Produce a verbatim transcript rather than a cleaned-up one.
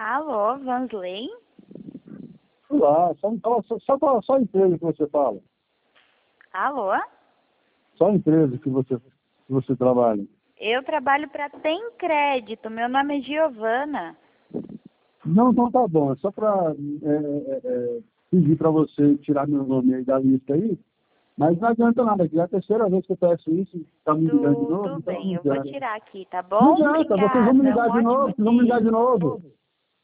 Alô, Vansley? Olá, só, só, só, qual- só a empresa que você fala. Alô? Só a empresa que você, que você trabalha. Eu trabalho para Tem Crédito. Meu nome é Giovana. Não, não tá bom. É só para é, é, é, pedir para você tirar meu nome aí da lista aí. Mas não adianta nada, que é a terceira vez que eu peço isso, está me ligando de novo, Tudo então bem, não eu vou adianta. tirar aqui, tá Não bom? adianta, vocês vão me Obrigada. ligar Um de novo, ótimo vocês vão me ligar dia. de novo.